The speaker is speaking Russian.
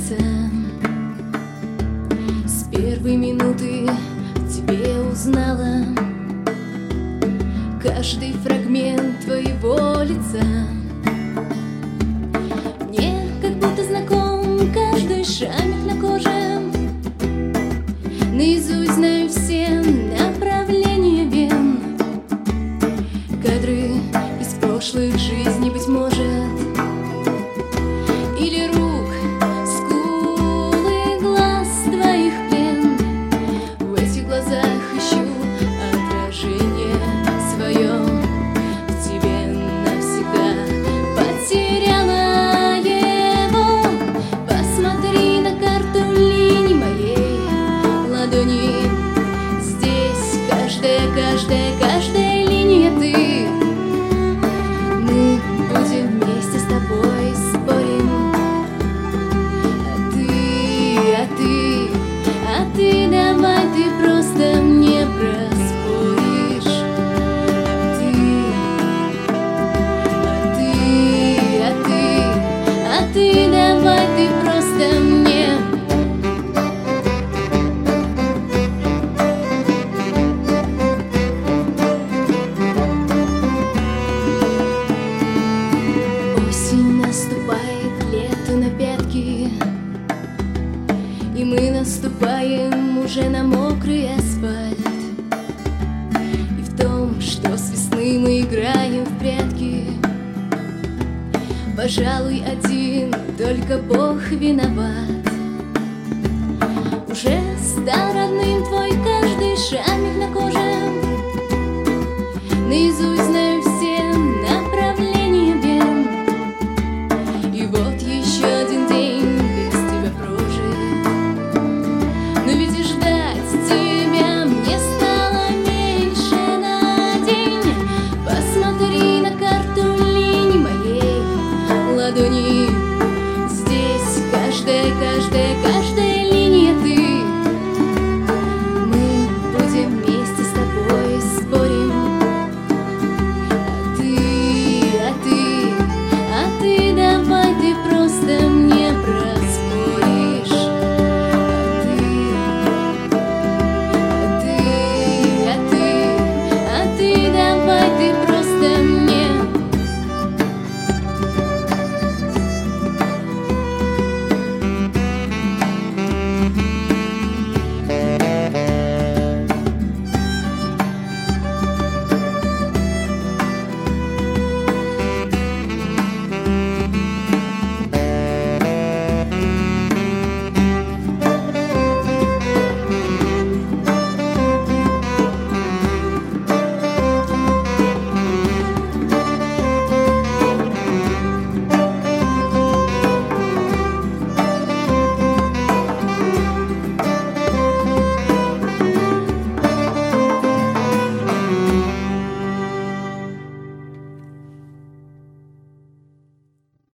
улица. С первой минуты в тебе узнала каждый фрагмент твоего лица. Мне как будто знаком каждый шрамик на коже. Наизусть знаю все направления вен. Кадры из прошлых жизней, быть может, или рук, скулы, глаз твоих плен. В этих глазах ищу отражение свое. В тебе навсегда потеряла его. Посмотри на карту линий моей ладони. Здесь каждая линия ты. Мы будем вместе с тобой спорим. А ты давай, ты просто мне проспоришь. А ты давай, ты просто мне. Осень наступает, лето на пятки, и мы наступаем уже на мокрый асфальт. И в том, что с весны мы играем в прятки, пожалуй, один только Бог виноват. Уже стал родным твой каждый шрамик на коже. Наизусть знаю